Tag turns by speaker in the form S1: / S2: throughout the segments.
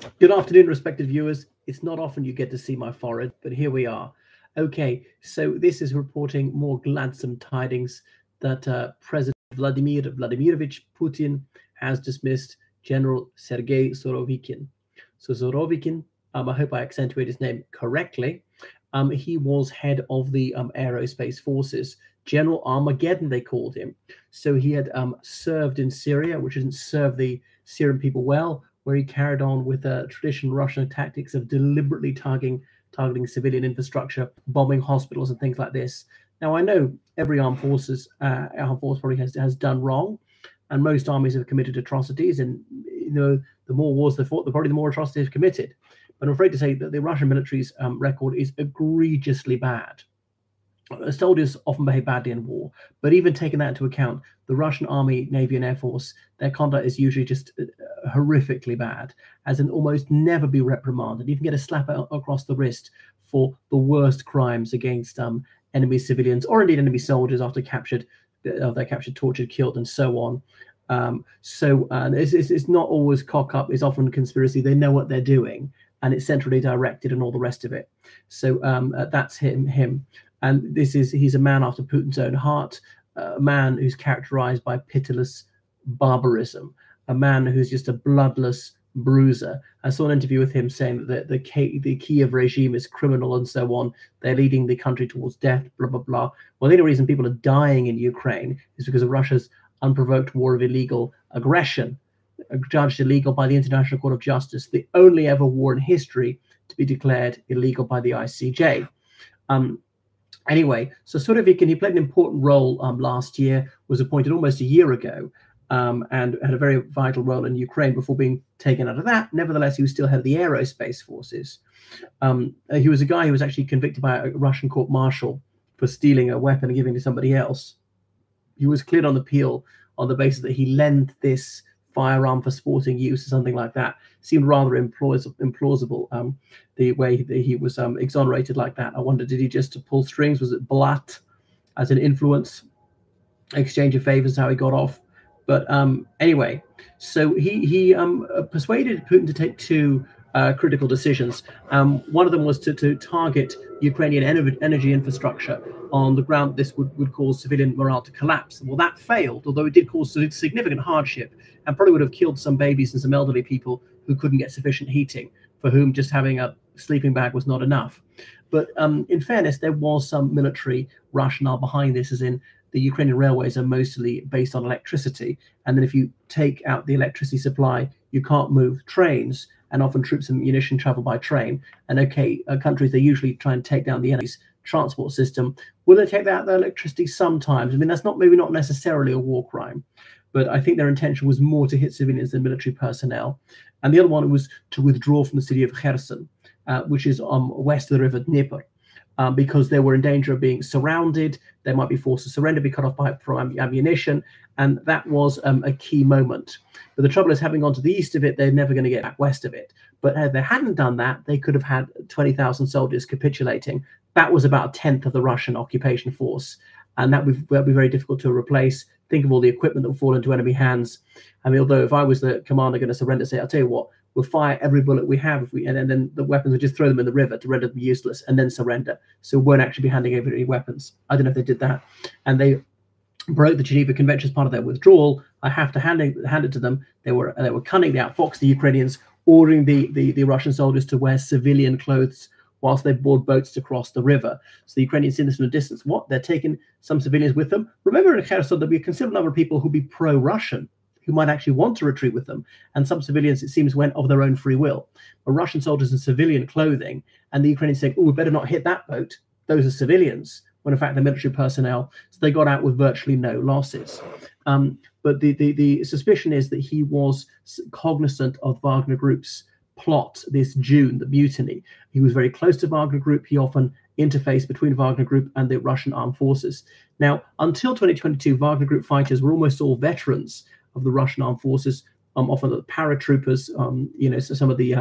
S1: Good afternoon, respected viewers. It's not often you get to see my forehead, but here we are. Okay, so this is reporting more gladsome tidings that President Vladimir Vladimirovich Putin has dismissed General Sergei Surovikin. So Surovikin, I hope I accentuate his name correctly. He was head of the aerospace forces. General Armageddon, they called him. So he had served in Syria, which didn't serve the Syrian people well, where he carried on with traditional Russian tactics of deliberately targeting civilian infrastructure, bombing hospitals and things like this. Now, I know every armed force probably has done wrong, and most armies have committed atrocities, and the more wars they fought, the more atrocities committed. But I'm afraid to say that the Russian military's record is egregiously bad. Soldiers often behave badly in war, but even taking that into account, the Russian Army, Navy, and Air Force, their conduct is usually just horrifically bad, as in almost never be reprimanded. You can get a slap across the wrist for the worst crimes against enemy civilians or indeed enemy soldiers after they're captured, tortured, killed, and so on. It's not always cock up; it's often conspiracy. They know what they're doing, and it's centrally directed, and all the rest of it. So that's him. And he's a man after Putin's own heart, a man who's characterized by pitiless barbarism, a man who's just a bloodless bruiser. I saw an interview with him saying that the Kiev regime is criminal and so on. They're leading the country towards death, blah, blah, blah. Well, the only reason people are dying in Ukraine is because of Russia's unprovoked war of illegal aggression, judged illegal by the International Court of Justice, the only ever war in history to be declared illegal by the ICJ. Anyway, so Surovikin, he played an important role last year, was appointed almost a year ago, and had a very vital role in Ukraine before being taken out of that. Nevertheless, he was still head of the aerospace forces. He was a guy who was actually convicted by a Russian court-martial for stealing a weapon and giving it to somebody else. He was cleared on appeal on the basis that he lent this firearm for sporting use or something like that. Seemed rather implausible, the way that he was exonerated like that. I wonder, did he just pull strings? Was it blat as an influence, exchange of favors, how he got off? But anyway, so he persuaded Putin to take two critical decisions. One of them was to target Ukrainian energy infrastructure on the ground this would cause civilian morale to collapse. Well, that failed, although it did cause significant hardship and probably would have killed some babies and some elderly people who couldn't get sufficient heating, for whom just having a sleeping bag was not enough. But in fairness, there was some military rationale behind this, as in the Ukrainian railways are mostly based on electricity. And then if you take out the electricity supply, you can't move trains, and often troops and munition travel by train. And countries, they usually try and take down the enemy's transport system. Will they take out the electricity? Sometimes. I mean, that's maybe not necessarily a war crime, but I think their intention was more to hit civilians than military personnel. And the other one was to withdraw from the city of Kherson, which is west of the river Dnieper, because they were in danger of being surrounded. They might be forced to surrender, be cut off from ammunition, and that was a key moment. But the trouble is, having gone to the east of it, they're never going to get back west of it. But if they hadn't done that, they could have had 20,000 soldiers capitulating. That was about a tenth of the Russian occupation force, and that would be very difficult to replace. Think of all the equipment that would fall into enemy hands. I mean, although if I was the commander going to surrender, say, I'll tell you what, we'll fire every bullet we have, and then the weapons would just throw them in the river to render them useless, and then surrender. So we won't actually be handing over any weapons. I don't know if they did that, and they broke the Geneva Convention as part of their withdrawal. I have to hand it to them. They were cunningly outfoxed the Ukrainians, ordering the Russian soldiers to wear civilian clothes whilst they board boats to cross the river. So the Ukrainians see this from a distance. What? They're taking some civilians with them. Remember, in Kherson, there'll be a considerable number of people who'll be pro-Russian, who might actually want to retreat with them. And some civilians, it seems, went of their own free will. But Russian soldiers in civilian clothing, and the Ukrainians saying, oh, we better not hit that boat. Those are civilians, when in fact they're military personnel. So they got out with virtually no losses. But the suspicion is that he was cognizant of Wagner Group's plot this June, the mutiny. He was very close to Wagner Group. He often interfaced between Wagner Group and the Russian armed forces. Now, until 2022, Wagner Group fighters were almost all veterans of the Russian armed forces, often the paratroopers, so some of the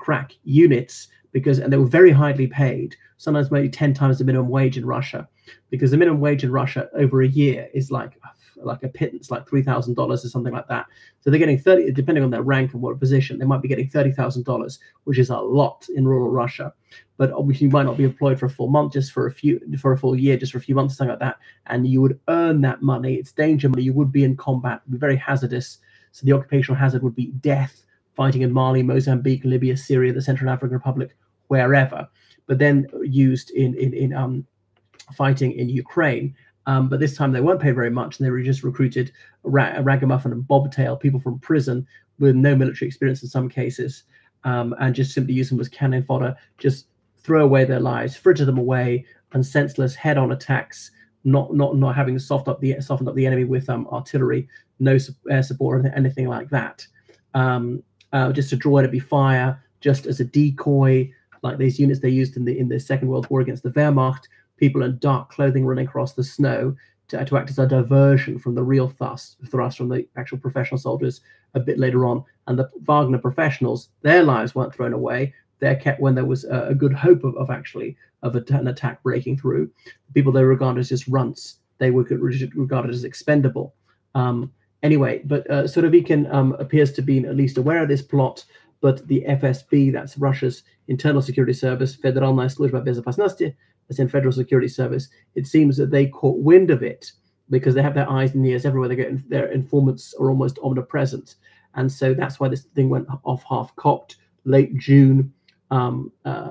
S1: crack units and they were very highly paid, sometimes maybe 10 times the minimum wage in Russia, because the minimum wage in Russia over a year is like a pittance, like $3,000 or something like that. So they're getting 30, depending on their rank and what position, they might be getting $30,000, which is a lot in rural Russia. But obviously, you might not be employed for a full month, just for a full year, just for a few months, something like that. And you would earn that money. It's danger money. You would be in combat. It would be very hazardous. So the occupational hazard would be death, fighting in Mali, Mozambique, Libya, Syria, the Central African Republic, wherever. But then used in fighting in Ukraine. But this time they weren't paid very much, and they were just recruited ragamuffin and bobtail people from prison with no military experience in some cases, and just simply use them as cannon fodder, just throw away their lives, fritter them away, and senseless head-on attacks, not having softened up the enemy with artillery, no air support or anything like that, just to draw enemy fire, just as a decoy, like these units they used in the Second World War against the Wehrmacht. People in dark clothing running across the snow to act as a diversion from the real thrust from the actual professional soldiers a bit later on. And the Wagner professionals, their lives weren't thrown away. They're kept when there was a good hope of an attack breaking through. The people they regarded as just runts, they were regarded as expendable. Anyway, but Surovikin appears to be at least aware of this plot, but the FSB, that's Russia's Internal Security Service, Federalная служба безопасности, as in Federal Security Service, it seems that they caught wind of it because they have their eyes and ears everywhere. Their informants are almost omnipresent. And so that's why this thing went off half-cocked. Late June, when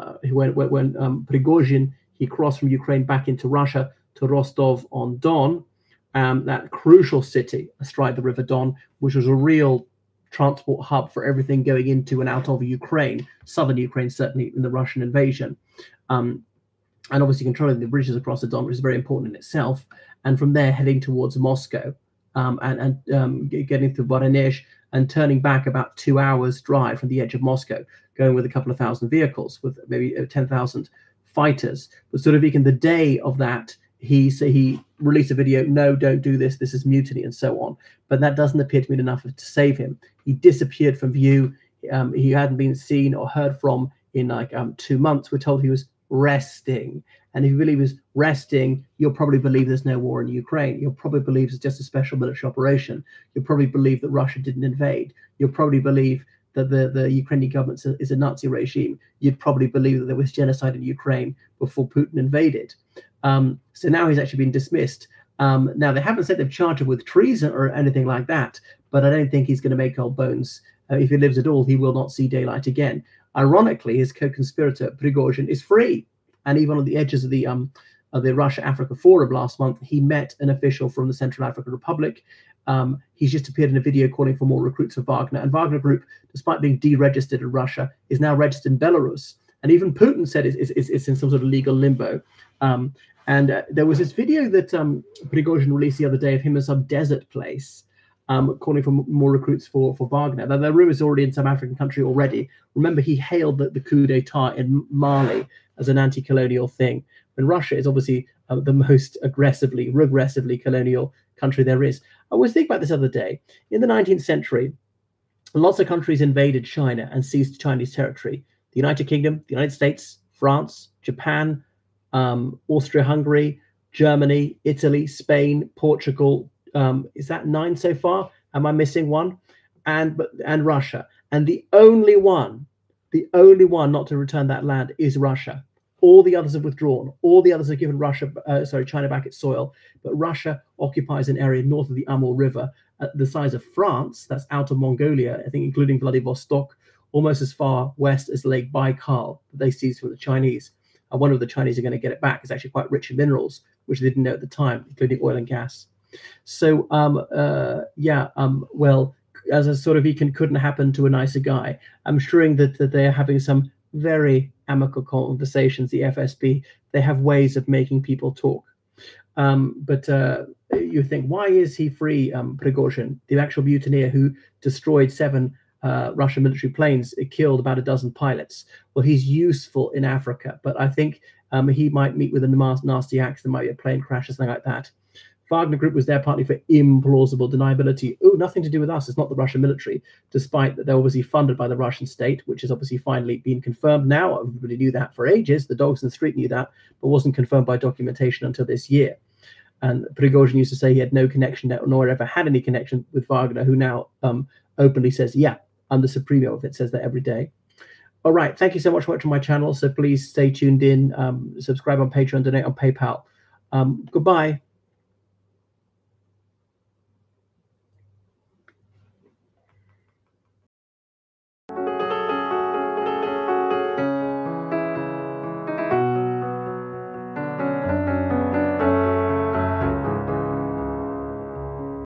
S1: Prigozhin, he crossed from Ukraine back into Russia to Rostov-on-Don, that crucial city astride the River Don, which was a real transport hub for everything going into and out of Ukraine, southern Ukraine, certainly in the Russian invasion. And obviously controlling the bridges across the Don, which is very important in itself. And from there, heading towards Moscow and getting through Voronezh and turning back about 2 hours drive from the edge of Moscow, going with a couple of thousand vehicles, with maybe 10,000 fighters. But Surovikin, the day of that, he released a video, no, don't do this, this is mutiny, and so on. But that doesn't appear to be enough to save him. He disappeared from view. He hadn't been seen or heard from in like 2 months. We're told he was resting. And if you believe he's resting, you'll probably believe there's no war in Ukraine. You'll probably believe it's just a special military operation. You'll probably believe that Russia didn't invade. You'll probably believe that the Ukrainian government is a Nazi regime. You'd probably believe that there was genocide in Ukraine before Putin invaded. So now he's actually been dismissed. Now, they haven't said they've charged him with treason or anything like that, but I don't think he's going to make old bones. If he lives at all, he will not see daylight again. Ironically, his co-conspirator Prigozhin is free, and even on the edges of the Russia-Africa Forum last month, he met an official from the Central African Republic. He's just appeared in a video calling for more recruits for Wagner. And Wagner Group, despite being deregistered in Russia, is now registered in Belarus. And even Putin said it's in some sort of legal limbo. There was this video that Prigozhin released the other day of him in some desert place, calling for more recruits for Wagner. Now, there are rumors already in some African country already. Remember, he hailed the coup d'etat in Mali as an anti-colonial thing. And Russia is obviously the most regressively colonial country there is. I was thinking about this other day. In the 19th century, lots of countries invaded China and seized Chinese territory. The United Kingdom, the United States, France, Japan, Austria-Hungary, Germany, Italy, Spain, Portugal. Is that 9 so far? Am I missing one? And Russia. And the only one not to return that land is Russia. All the others have withdrawn. All the others have given China back its soil. But Russia occupies an area north of the Amur River, the size of France. That's out of Mongolia, I think, including Vladivostok, almost as far west as Lake Baikal that they seized from the Chinese. And one of the Chinese are going to get it back. It's actually quite rich in minerals, which they didn't know at the time, including oil and gas. So, well, as a sort of couldn't happen to a nicer guy. I'm sure that they're having some very amicable conversations, the FSB. They have ways of making people talk. But you think, why is he free, Prigozhin, the actual mutineer who destroyed 7 Russian military planes? It killed about a dozen pilots. Well, he's useful in Africa, but I think he might meet with a nasty accident. There might be a plane crash or something like that. Wagner Group was there partly for implausible deniability. Oh, nothing to do with us. It's not the Russian military, despite that they're obviously funded by the Russian state, which has obviously finally been confirmed now. Everybody knew that for ages. The dogs in the street knew that, but wasn't confirmed by documentation until this year. And Prigozhin used to say he had no connection, nor ever had any connection with Wagner, who now openly says, yeah, I'm the Supremo of it, says that every day. All right. Thank you so much for watching my channel. So please stay tuned in, subscribe on Patreon, donate on PayPal. Goodbye.